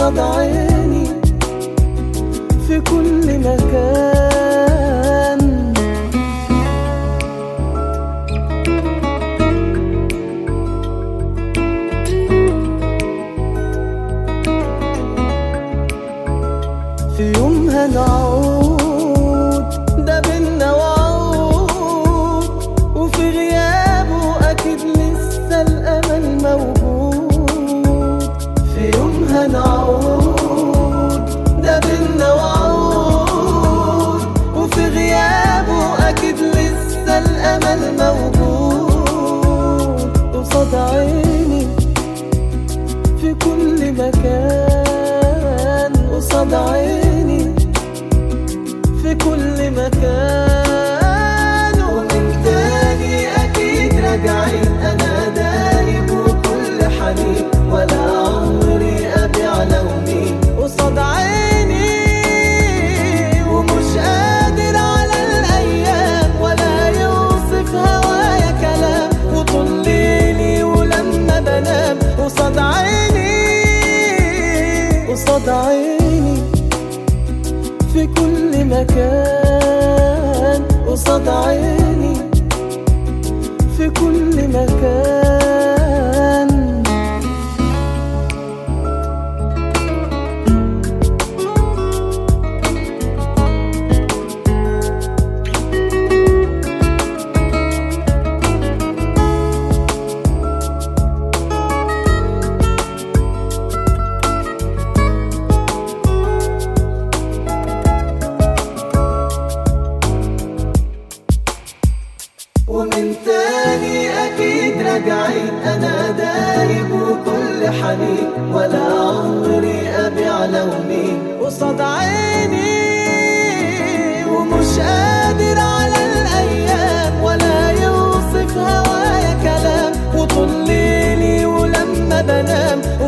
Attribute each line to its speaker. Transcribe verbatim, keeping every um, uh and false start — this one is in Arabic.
Speaker 1: قصاد عيني في كل مكان. في يوم هنعود ده بينا وعود، وفي غيابه أكيد لسه الأمل موجود. في يوم هنعود ده بينا وعود، وفي غيابه أكيد لسه الأمل موجود. قصاد عيني في كل مكان، قصاد عيني في كل مكان. ومن تاني أكيد راجعين، أنا دايب وكل حنين، ولا عمري أبيع لوني قصاد عيني. ومش قادر على الأيام ولا يوصف هوايا كلام، وطول ليلي ولما بنام قصاد عيني، قصاد عيني في كل مكان. قصاد عيني في كل مكان. ومن تاني أكيد راجعين، أنا دايب وكل حنين، ولا عمري أبيع لوني قصاد عيني. ومش قادر على الأيام ولا يوصف هوايا كلام، وطول ليلي ولما بنام